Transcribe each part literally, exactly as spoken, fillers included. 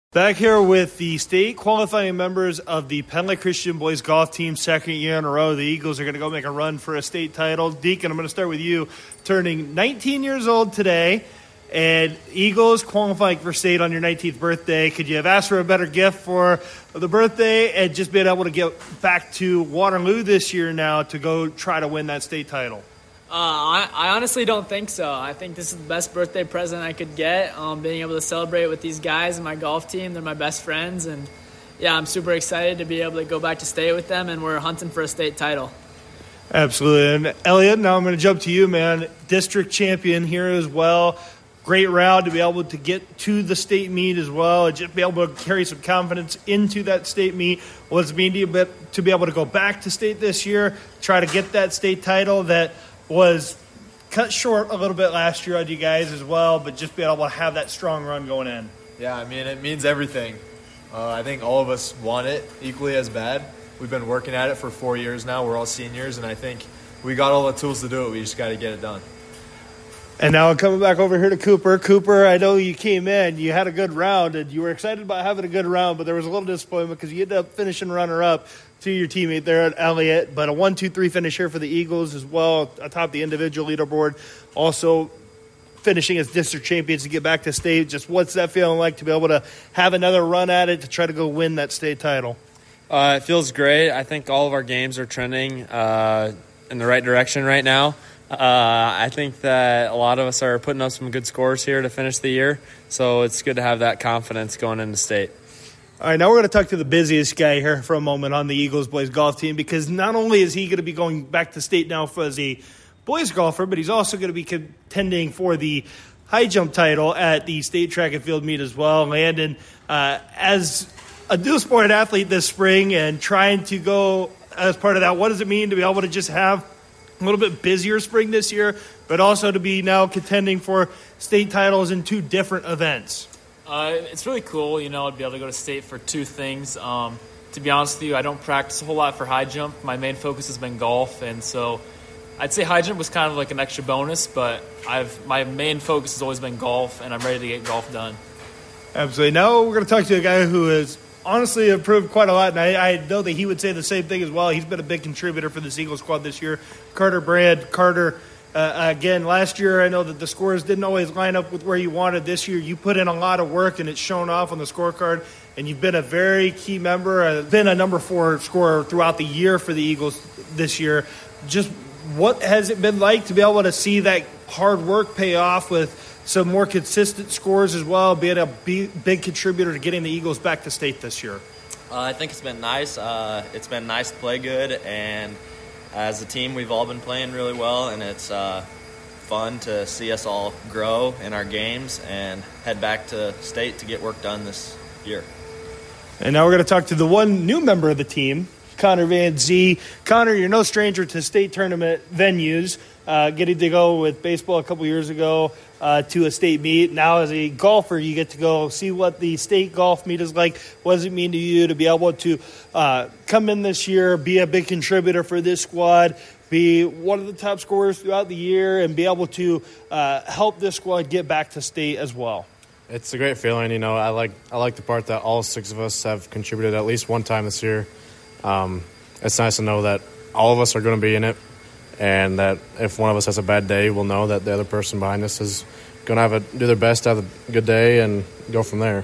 Back here with the state qualifying members of the Penland Christian Boys Golf Team, second year in a row. The Eagles are going to go make a run for a state title. Deacon, I'm going to start with you. Turning nineteen years old today, and Eagles qualifying for state on your nineteenth birthday. Could you have asked for a better gift for the birthday and just been able to get back to Waterloo this year now to go try to win that state title? Uh, I, I honestly don't think so. I think this is the best birthday present I could get, um, being able to celebrate with these guys and my golf team. They're my best friends, and, yeah, I'm super excited to be able to go back to state with them, and we're hunting for a state title. Absolutely. And, Elliot, now I'm going to jump to you, man. District champion here as well. Great round to be able to get to the state meet as well and just be able to carry some confidence into that state meet. What does it mean to you to be able to go back to state this year, try to get that state title that – was cut short a little bit last year on you guys as well, but just be able to have that strong run going in? Yeah, I mean, it means everything. Uh, I think all of us want it equally as bad. We've been working at it for four years now. We're all seniors, and I think we got all the tools to do it. We just got to get it done. And now coming back over here to Cooper. Cooper, I know you came in, you had a good round, and you were excited about having a good round, but there was a little disappointment because you ended up finishing runner-up to your teammate there at Elliott, but a one two three finish here for the Eagles as well, atop the individual leaderboard. Also finishing as district champions to get back to state. Just what's that feeling like to be able to have another run at it to try to go win that state title? Uh, it feels great. I think all of our games are trending uh, in the right direction right now. Uh, I think that a lot of us are putting up some good scores here to finish the year, so it's good to have that confidence going into state. All right, now we're going to talk to the busiest guy here for a moment on the Eagles boys golf team, because not only is he going to be going back to state now for as a boys golfer, but he's also going to be contending for the high jump title at the state track and field meet as well. Landon, uh, as a dual sport athlete this spring and trying to go as part of that, what does it mean to be able to just have a little bit busier spring this year, but also to be now contending for state titles in two different events? Uh, it's really cool, you know, to be able to go to state for two things. Um, to be honest with you, I don't practice a whole lot for high jump. My main focus has been golf, and so I'd say high jump was kind of like an extra bonus, but I've my main focus has always been golf, and I'm ready to get golf done. Absolutely. Now we're going to talk to a guy who has honestly improved quite a lot, and I, I know that he would say the same thing as well. He's been a big contributor for this Eagles squad this year. Carter Brand. Carter, Uh, again, last year I know that the scores didn't always line up with where you wanted. This year you put in a lot of work, and it's shown off on the scorecard, and you've been a very key member, uh, been a number four scorer throughout the year for the Eagles this year. Just what has it been like to be able to see that hard work pay off with some more consistent scores as well, being a big contributor to getting the Eagles back to state this year? Uh, I think it's been nice. Uh, it's been nice to play good, and as a team, we've all been playing really well, and it's uh, fun to see us all grow in our games and head back to state to get work done this year. And now we're going to talk to the one new member of the team, Connor Van Zee. Connor, you're no stranger to state tournament venues, uh, getting to go with baseball a couple years ago uh, to a state meet. Now as a golfer, you get to go see what the state golf meet is like. What does it mean to you to be able to uh, come in this year, be a big contributor for this squad, be one of the top scorers throughout the year, and be able to uh, help this squad get back to state as well? It's a great feeling. You know, I like I like the part that all six of us have contributed at least one time this year. Um, it's nice to know that all of us are going to be in it, and that if one of us has a bad day, we'll know that the other person behind us is going to have a, do their best to have a good day and go from there.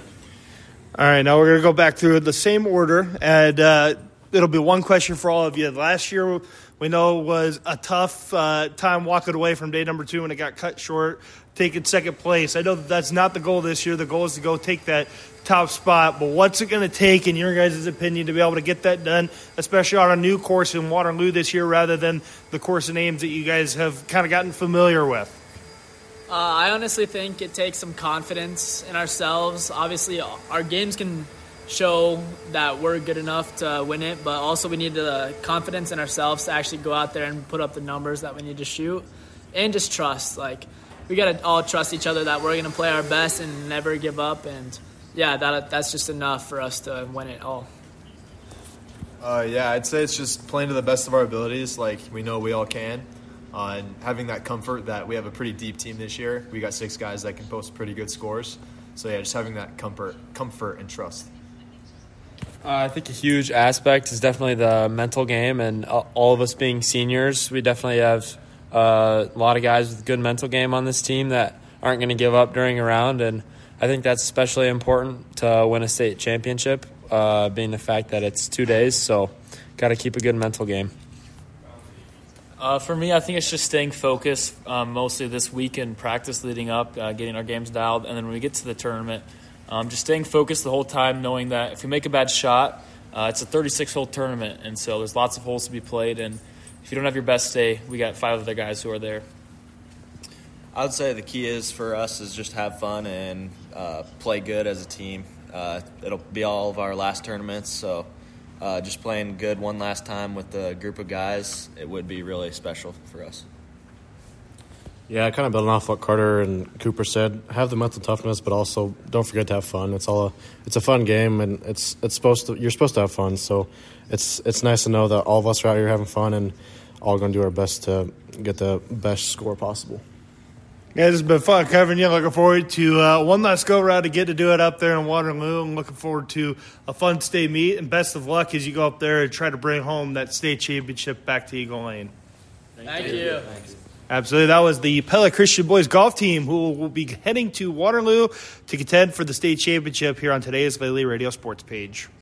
All right, now we're going to go back through the same order, and uh, it'll be one question for all of you. Last year, we know was a tough uh, time walking away from day number two when it got cut short, taking second place. I know that that's not the goal this year. The goal is to go take that top spot, but what's it going to take, in your guys' opinion, to be able to get that done, especially on a new course in Waterloo this year rather than the course of names that you guys have kind of gotten familiar with? Uh, I honestly think it takes some confidence in ourselves. Obviously, our games can show that we're good enough to win it, but also we need the confidence in ourselves to actually go out there and put up the numbers that we need to shoot, and just trust. Like, we got to all trust each other that we're going to play our best and never give up, and yeah, that that's just enough for us to win it all. Uh, yeah, I'd say it's just playing to the best of our abilities, like we know we all can, uh, and having that comfort that we have a pretty deep team this year. We got six guys that can post pretty good scores. So yeah, just having that comfort, comfort and trust. Uh, I think a huge aspect is definitely the mental game, and uh, all of us being seniors, we definitely have uh, a lot of guys with good mental game on this team that aren't going to give up during a round, and I think that's especially important to win a state championship, uh, being the fact that it's two days, so got to keep a good mental game. Uh, for me, I think it's just staying focused um, mostly this week in practice leading up, uh, getting our games dialed, and then when we get to the tournament, um, just staying focused the whole time, knowing that if we make a bad shot, uh, it's a thirty-six hole tournament, and so there's lots of holes to be played, and if you don't have your best day, we got five other guys who are there. I would say the key is for us is just have fun and uh, play good as a team. Uh, it'll be all of our last tournaments, so uh, just playing good one last time with the group of guys, it would be really special for us. Yeah, kind of building off what Carter and Cooper said. Have the mental toughness, but also don't forget to have fun. It's all a, it's a fun game, and it's it's supposed to you're supposed to have fun. So it's it's nice to know that all of us are out here having fun and all going to do our best to get the best score possible. Yeah, it's been fun covering you. Looking forward to uh, one last go-round to get to do it up there in Waterloo. I'm looking forward to a fun state meet, and best of luck as you go up there and try to bring home that state championship back to Eagle Lane. Thank, Thank you. you. Absolutely. That was the Pella Christian Boys golf team who will be heading to Waterloo to contend for the state championship here on today's Lely Radio Sports page.